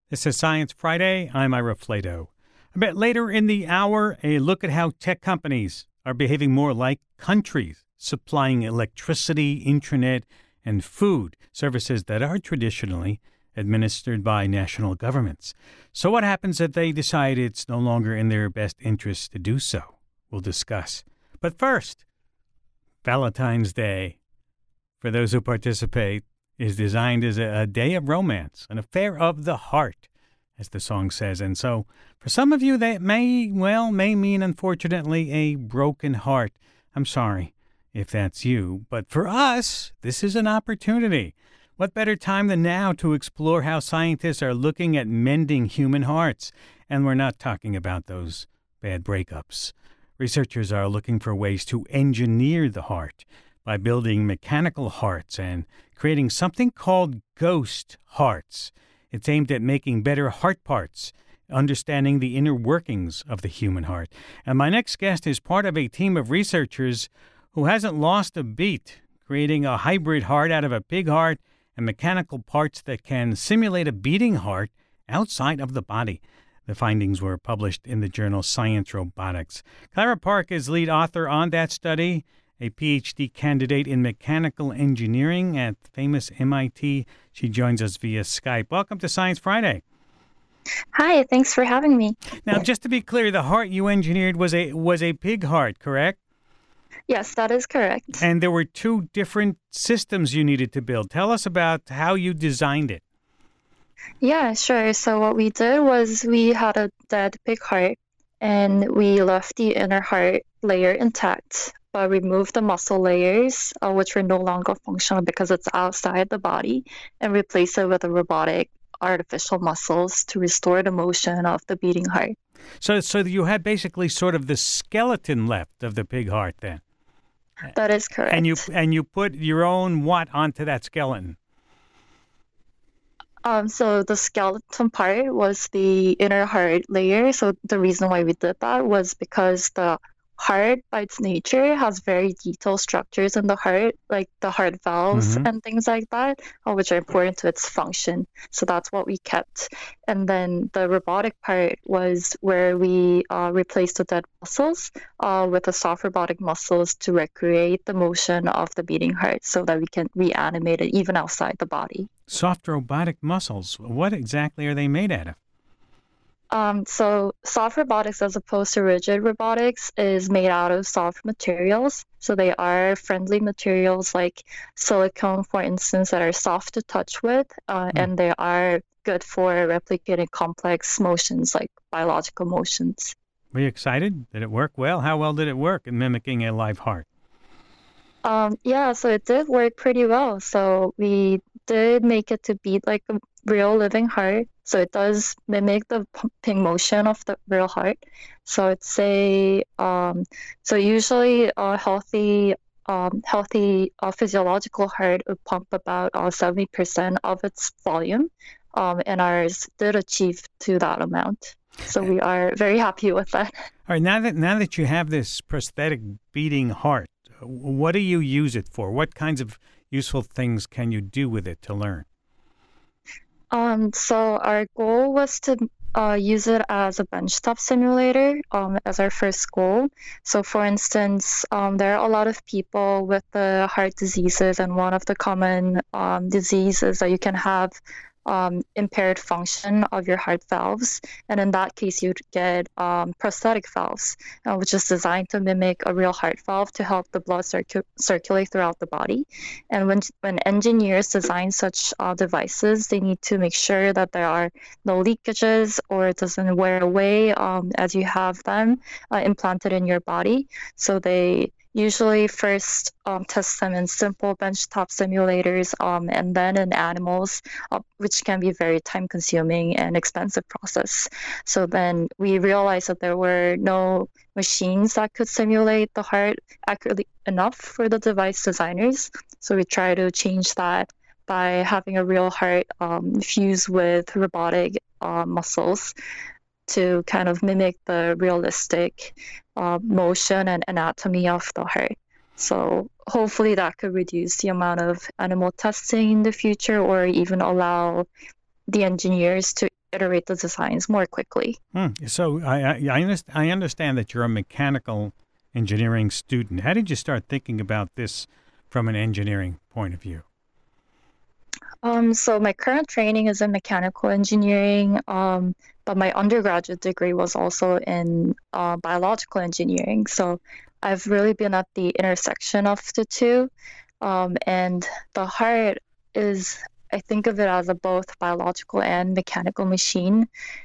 This is Science Friday. I'm Ira Flato. A bit later in the hour, a look at how tech companies are behaving more like countries, supplying electricity, internet, and food, services that are traditionally administered by national governments. So what happens if they decide it's no longer in their best interest to do so? We'll discuss. But first, Valentine's Day, for those who participate, is designed as a day of romance, an affair of the heart, as the song says. And so for some of you, that may mean, unfortunately, a broken heart. I'm sorry if that's you. But for us, this is an opportunity. What better time than now to explore how scientists are looking at mending human hearts? And we're not talking about those bad breakups. Researchers are looking for ways to engineer the heart by building mechanical hearts and creating something called ghost hearts. It's aimed at making better heart parts, understanding the inner workings of the human heart. And my next guest is part of a team of researchers who hasn't lost a beat, creating a hybrid heart out of a pig heart and mechanical parts that can simulate a beating heart outside of the body. The findings were published in the journal Science Robotics. Clara Park is lead author on that study, a PhD candidate in mechanical engineering at famous MIT. She joins us via Skype. Welcome to Science Friday. Hi, thanks for having me. Now, just to be clear, the heart you engineered was a pig heart, correct? Yes, that is correct. And there were two different systems you needed to build. Tell us about how you designed it. Yeah, sure. So what we did was we had a dead pig heart and we left the inner heart layer intact, but removed the muscle layers, which were no longer functional because it's outside the body, and replaced it with a robotic artificial muscles to restore the motion of the beating heart. So you had basically sort of the skeleton left of the pig heart then. That is correct. And you put your own what onto that skeleton? So the skeleton part was the inner heart layer. So the reason why we did that was because the heart, by its nature, has very detailed structures in the heart, like the heart valves and things like that, which are important to its function. So that's what we kept. And then the robotic part was where we replaced the dead muscles with the soft robotic muscles to recreate the motion of the beating heart so that we can reanimate it even outside the body. Soft robotic muscles. What exactly are they made out of? So soft robotics, as opposed to rigid robotics, is made out of soft materials. So they are friendly materials like silicone, for instance, that are soft to touch with, and they are good for replicating complex motions like biological motions. Were you excited? Did it work well? How well did it work in mimicking a live heart? Yeah, so it did work pretty well. So we did make it to beat like a real living heart. So it does mimic the pumping motion of the real heart. So it's so usually a healthy physiological heart would pump about 70% of its volume, and ours did achieve to that amount. So we are very happy with that. All right, now that you have this prosthetic beating heart, what do you use it for? What kinds of useful things can you do with it to learn? So our goal was to use it as a benchtop simulator as our first goal. So for instance, there are a lot of people with the heart diseases, and one of the common diseases that you can have impaired function of your heart valves. And in that case, you'd get prosthetic valves, which is designed to mimic a real heart valve to help the blood circulate throughout the body. And when engineers design such devices, they need to make sure that there are no leakages or it doesn't wear away as you have them implanted in your body. So they usually first test them in simple benchtop simulators and then in animals, which can be very time-consuming and expensive process. So then we realized that there were no machines that could simulate the heart accurately enough for the device designers. So we try to change that by having a real heart fused with robotic muscles to kind of mimic the realistic motion and anatomy of the heart. So hopefully that could reduce the amount of animal testing in the future, or even allow the engineers to iterate the designs more quickly. So I understand that you're a mechanical engineering student. How did you start thinking about this from an engineering point of view? So my current training is in mechanical engineering, but my undergraduate degree was also in biological engineering. So I've really been at the intersection of the two. And the heart is, I think of it as a both biological and mechanical machine.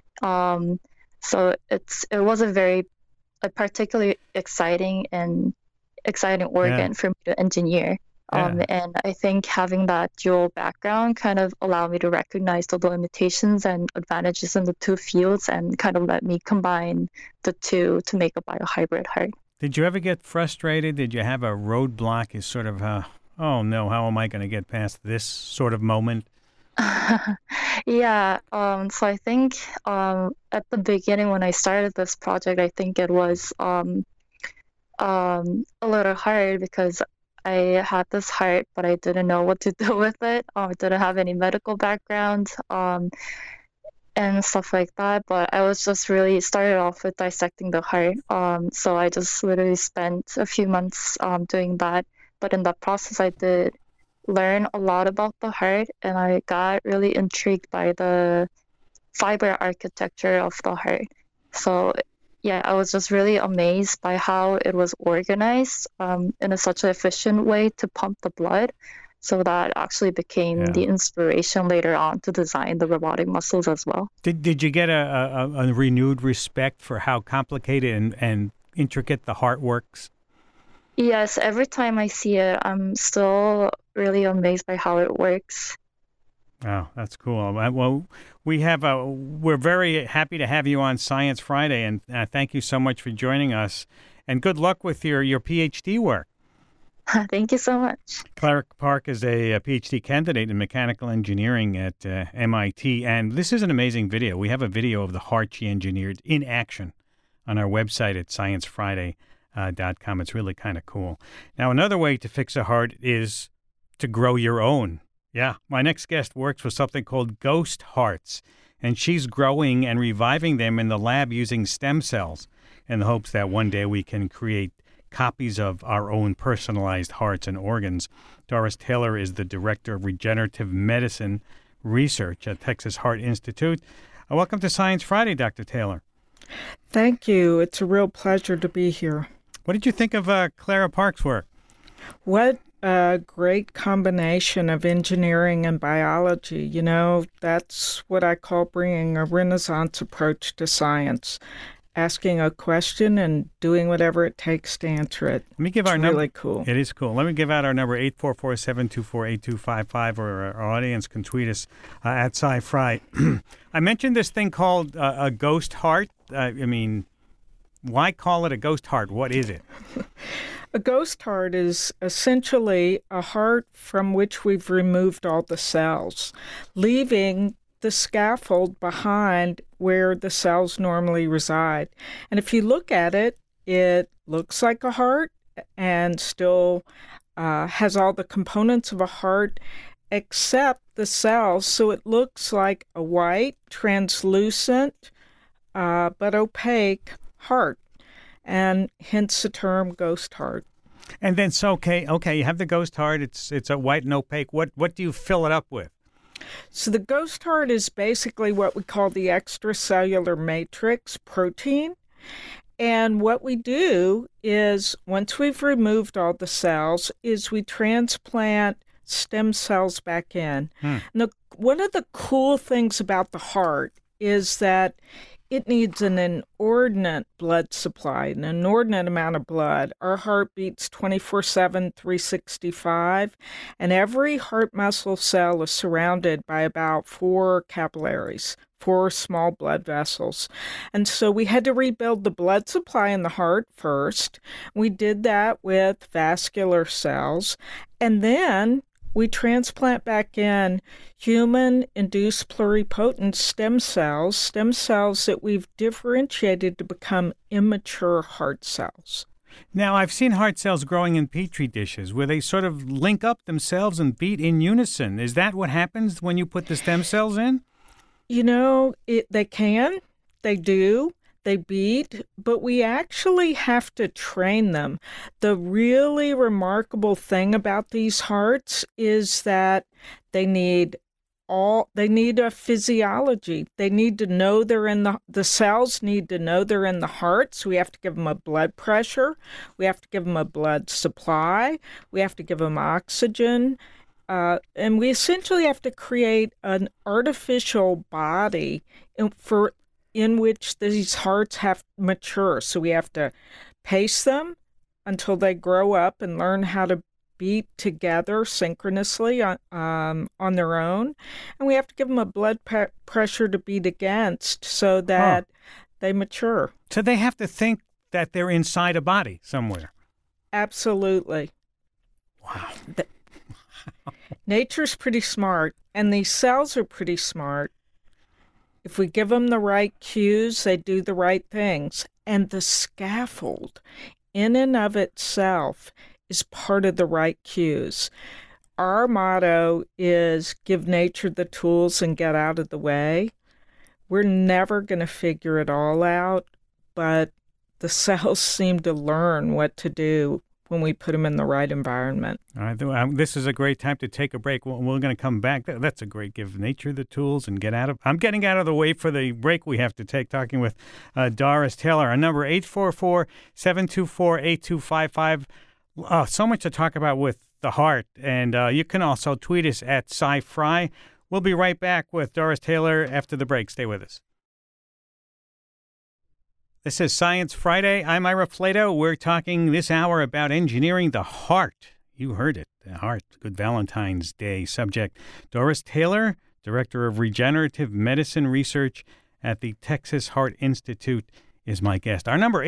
So it was a particularly exciting Yeah. organ for me to engineer. Yeah. And I think having that dual background kind of allowed me to recognize the limitations and advantages in the two fields and kind of let me combine the two to make a biohybrid heart. Did you ever get frustrated? Did you have a roadblock? Is sort of, oh no, how am I going to get past this sort of moment? Yeah, so I think at the beginning when I started this project, I think it was a little hard because I had this heart, but I didn't know what to do with it. I didn't have any medical background, and stuff like that. But I was just really started off with dissecting the heart. So I just literally spent a few months doing that. But in that process, I did learn a lot about the heart, and I got really intrigued by the fiber architecture of the heart. So yeah, I was just really amazed by how it was organized in such an efficient way to pump the blood. So that actually became Yeah. the inspiration later on to design the robotic muscles as well. Did you get a renewed respect for how complicated and intricate the heart works? Yes, every time I see it, I'm still really amazed by how it works. Oh, that's cool. Well, we're very happy to have you on Science Friday, and thank you so much for joining us. And good luck with your PhD work. Thank you so much. Clara Park is a PhD candidate in mechanical engineering at MIT, and this is an amazing video. We have a video of the heart she engineered in action on our website at sciencefriday.com. It's really kind of cool. Now, another way to fix a heart is to grow your own. Yeah, my next guest works with something called ghost hearts, and she's growing and reviving them in the lab using stem cells in the hopes that one day we can create copies of our own personalized hearts and organs. Doris Taylor is the Director of Regenerative Medicine Research at Texas Heart Institute. Welcome to Science Friday, Dr. Taylor. Thank you. It's a real pleasure to be here. What did you think of Clara Park's work? What a great combination of engineering and biology. You know, that's what I call bringing a Renaissance approach to science. Asking a question and doing whatever it takes to answer it. Let me give our number. Really cool. It is cool. Let me give out our number, 844-724-8255, or our audience can tweet us at SciFri. I mentioned this thing called a ghost heart. Why call it a ghost heart? What is it? A ghost heart is essentially a heart from which we've removed all the cells, leaving the scaffold behind where the cells normally reside. And if you look at it, it looks like a heart and still has all the components of a heart except the cells. So it looks like a white, translucent, but opaque heart, and hence the term ghost heart. And then, so okay, you have the ghost heart. It's a white and opaque. What do you fill it up with? So the ghost heart is basically what we call the extracellular matrix protein. And what we do is, once we've removed all the cells, is we transplant stem cells back in. Now, one of the cool things about the heart is that it needs an inordinate blood supply, an inordinate amount of blood. Our heart beats 24/7, 365, and every heart muscle cell is surrounded by about 4 capillaries, 4 small blood vessels. And so we had to rebuild the blood supply in the heart first. We did that with vascular cells, and then we transplant back in human-induced pluripotent stem cells that we've differentiated to become immature heart cells. Now, I've seen heart cells growing in Petri dishes where they sort of link up themselves and beat in unison. Is that what happens when you put the stem cells in? They can, they do, they beat, but we actually have to train them. The really remarkable thing about these hearts is that they need a physiology. They need to know the cells need to know they're in the heart. So we have to give them a blood pressure. We have to give them a blood supply. We have to give them oxygen. And we essentially have to create an artificial body in which these hearts have to mature. So we have to pace them until they grow up and learn how to beat together synchronously on their own. And we have to give them a blood pressure to beat against so that they mature. So they have to think that they're inside a body somewhere. Absolutely. Wow. Nature's pretty smart, and these cells are pretty smart. If we give them the right cues, they do the right things. And the scaffold, in and of itself, is part of the right cues. Our motto is give nature the tools and get out of the way. We're never going to figure it all out, but the cells seem to learn what to do when we put them in the right environment. All right, this is a great time to take a break. We're going to come back. That's a great give nature the tools and get out of. I'm getting out of the way for the break we have to take. Talking with Doris Taylor. Our number 844-724-8255. So much to talk about with the heart, and you can also tweet us at SciFry. We'll be right back with Doris Taylor after the break. Stay with us. This is Science Friday. I'm Ira Flato. We're talking this hour about engineering the heart. You heard it, the heart. Good Valentine's Day subject. Doris Taylor, Director of Regenerative Medicine Research at the Texas Heart Institute, is my guest. Our number,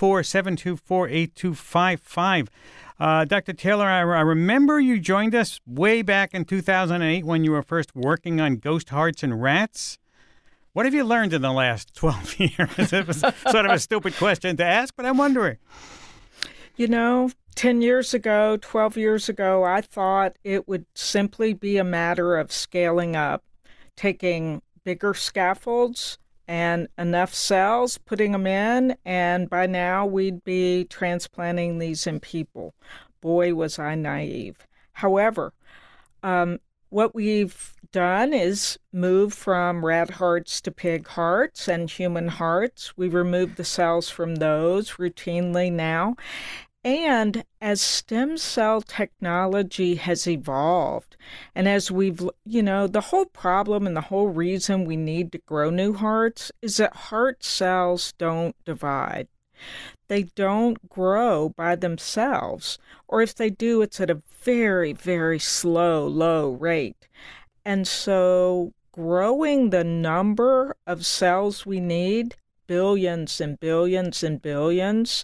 844-724-8255. Dr. Taylor, I remember you joined us way back in 2008 when you were first working on ghost hearts in rats. What have you learned in the last 12 years? It was sort of a stupid question to ask, but I'm wondering. 10 years ago, 12 years ago, I thought it would simply be a matter of scaling up, taking bigger scaffolds and enough cells, putting them in, and by now we'd be transplanting these in people. Boy, was I naive. However, what we've done is move from rat hearts to pig hearts and human hearts. We remove the cells from those routinely now. And as stem cell technology has evolved, and as we've, the whole problem and the whole reason we need to grow new hearts is that heart cells don't divide. They don't grow by themselves, or if they do, it's at a very, very slow, low rate. And so growing the number of cells we need, billions and billions and billions,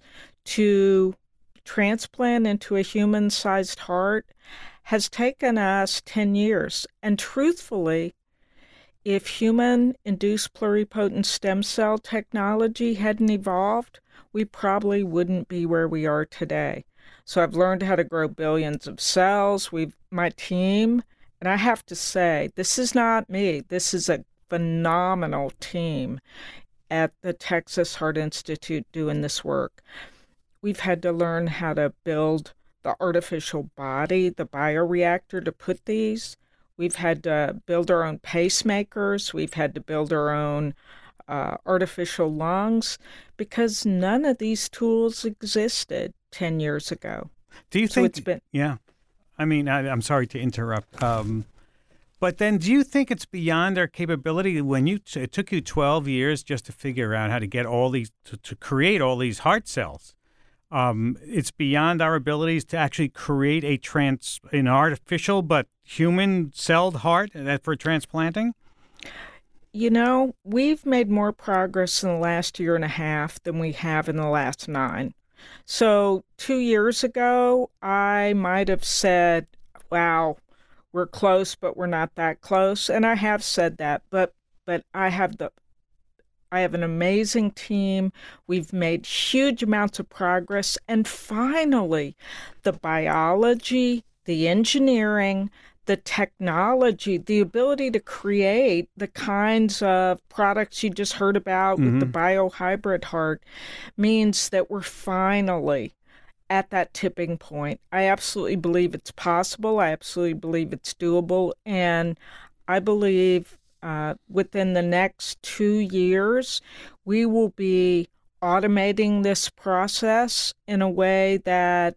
to transplant into a human-sized heart has taken us 10 years. And truthfully, if human-induced pluripotent stem cell technology hadn't evolved, we probably wouldn't be where we are today. So I've learned how to grow billions of cells. My team, and I have to say, this is not me. This is a phenomenal team at the Texas Heart Institute doing this work. We've had to learn how to build the artificial body, the bioreactor to put these. We've had to build our own pacemakers. We've had to build our own artificial lungs because none of these tools existed 10 years ago. Do you think? Yeah. I mean, I'm sorry to interrupt. But then do you think it's beyond our capability when it took you 12 years just to figure out how to get all these, to create all these heart cells? It's beyond our abilities to actually create an artificial but human-celled heart for transplanting? We've made more progress in the last year and a half than we have in the last 9. So 2 years ago, I might have said, wow, we're close, but we're not that close. And I have said that, but I have an amazing team. We've made huge amounts of progress. And finally, the biology, the engineering, the technology, the ability to create the kinds of products you just heard about with the biohybrid heart means that we're finally at that tipping point. I absolutely believe it's possible. I absolutely believe it's doable. And I believe within the next 2 years, we will be automating this process in a way that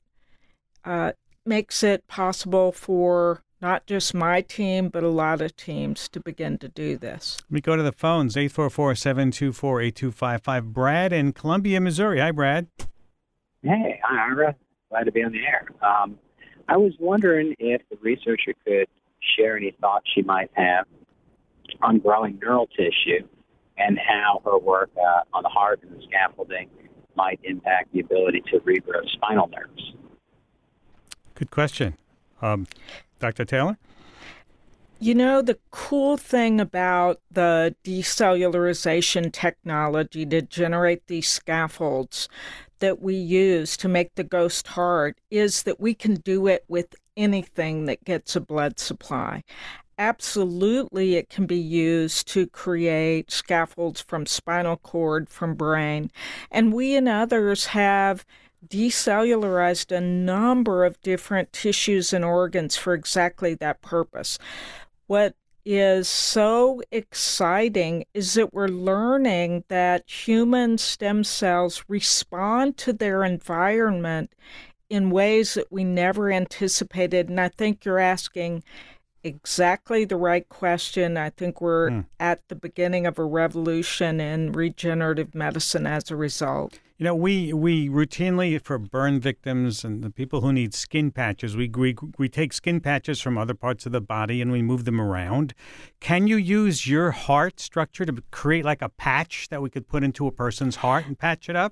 makes it possible for not just my team, but a lot of teams to begin to do this. We go to the phones, 844-724-8255. Brad in Columbia, Missouri. Hi, Brad. Hey, hi, Ira. Glad to be on the air. I was wondering if the researcher could share any thoughts she might have on growing neural tissue and how her work on the heart and the scaffolding might impact the ability to regrow spinal nerves. Good question. Dr. Taylor? You know, the cool thing about the decellularization technology to generate these scaffolds that we use to make the ghost heart is that we can do it with anything that gets a blood supply. Absolutely, it can be used to create scaffolds from spinal cord, from brain. And we and others have decellularized a number of different tissues and organs for exactly that purpose. What is so exciting is that we're learning that human stem cells respond to their environment in ways that we never anticipated. And I think you're asking exactly the right question. I think we're at the beginning of a revolution in regenerative medicine as a result. You know, we routinely, for burn victims and the people who need skin patches, we take skin patches from other parts of the body and we move them around. Can you use your heart structure to create like a patch that we could put into a person's heart and patch it up?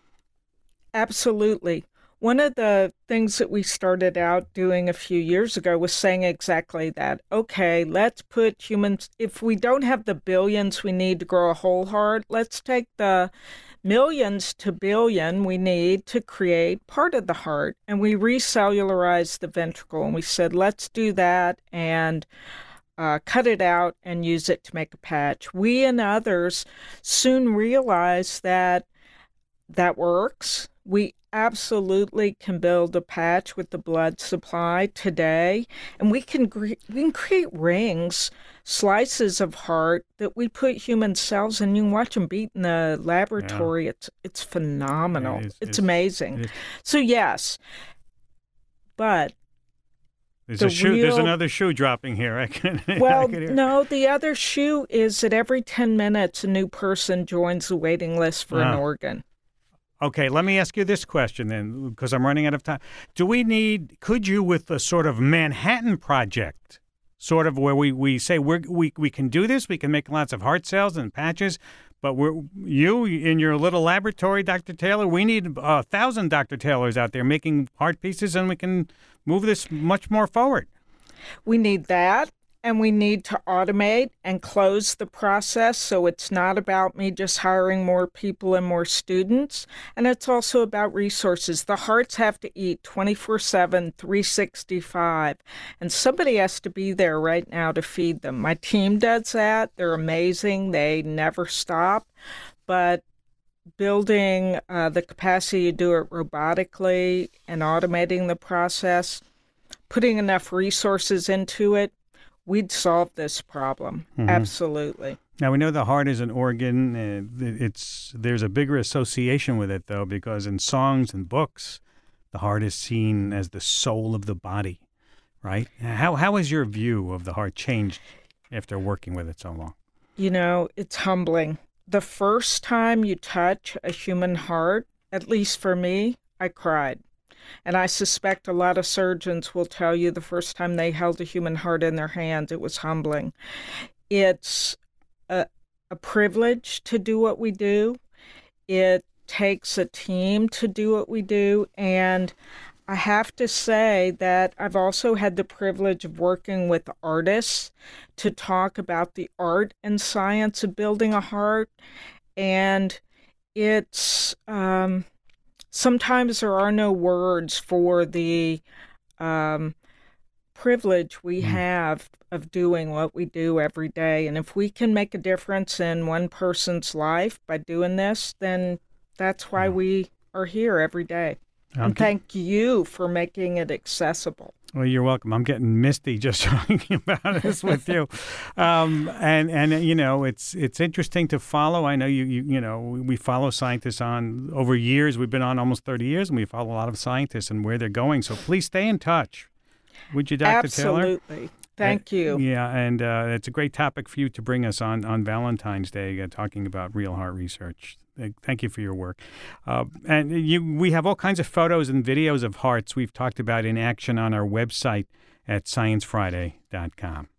Absolutely. One of the things that we started out doing a few years ago was saying exactly that. Okay, let's put humans, if we don't have the billions we need to grow a whole heart, let's take the millions to billion we need to create part of the heart. And we recellularized the ventricle and we said, let's do that and cut it out and use it to make a patch. We and others soon realized that that works. We absolutely can build a patch with the blood supply today, and we can create rings, slices of heart that we put human cells in. You can watch them beat in the laboratory. Yeah. It's phenomenal. It's amazing. So yes, but there's a shoe. There's another shoe dropping here. No, the other shoe is that every 10 minutes a new person joins the waiting list for an organ. Okay, let me ask you this question then, because I'm running out of time. Could you, with a sort of Manhattan Project, sort of where we say we can do this, we can make lots of heart cells and patches, but you in your little laboratory, Dr. Taylor, we need 1,000 Dr. Taylors out there making heart pieces, and we can move this much more forward. We need that. And we need to automate and close the process so it's not about me just hiring more people and more students. And it's also about resources. The hearts have to eat 24/7, 365. And somebody has to be there right now to feed them. My team does that. They're amazing. They never stop. But building the capacity to do it robotically and automating the process, putting enough resources into it, we'd solve this problem. Mm-hmm. Absolutely. Now, we know the heart is an organ. There's a bigger association with it, though, because in songs and books, the heart is seen as the soul of the body, right? How has your view of the heart changed after working with it so long? You know, it's humbling. The first time you touch a human heart, at least for me, I cried. And I suspect a lot of surgeons will tell you the first time they held a human heart in their hand, it was humbling. It's a privilege to do what we do. It takes a team to do what we do. And I have to say that I've also had the privilege of working with artists to talk about the art and science of building a heart. And it's... sometimes there are no words for the privilege we have of doing what we do every day. And if we can make a difference in one person's life by doing this, then that's why we are here every day. And thank you for making it accessible. Well, you're welcome. I'm getting misty just talking about this with you, and you know, it's interesting to follow. I know you know we follow scientists on over years. We've been on almost 30 years, and we follow a lot of scientists and where they're going. So please stay in touch. Would you, Dr. Taylor? Absolutely. Thank you. Yeah, and it's a great topic for you to bring us on Valentine's Day, talking about real heart research. Thank you for your work. And we have all kinds of photos and videos of hearts we've talked about in action on our website at sciencefriday.com.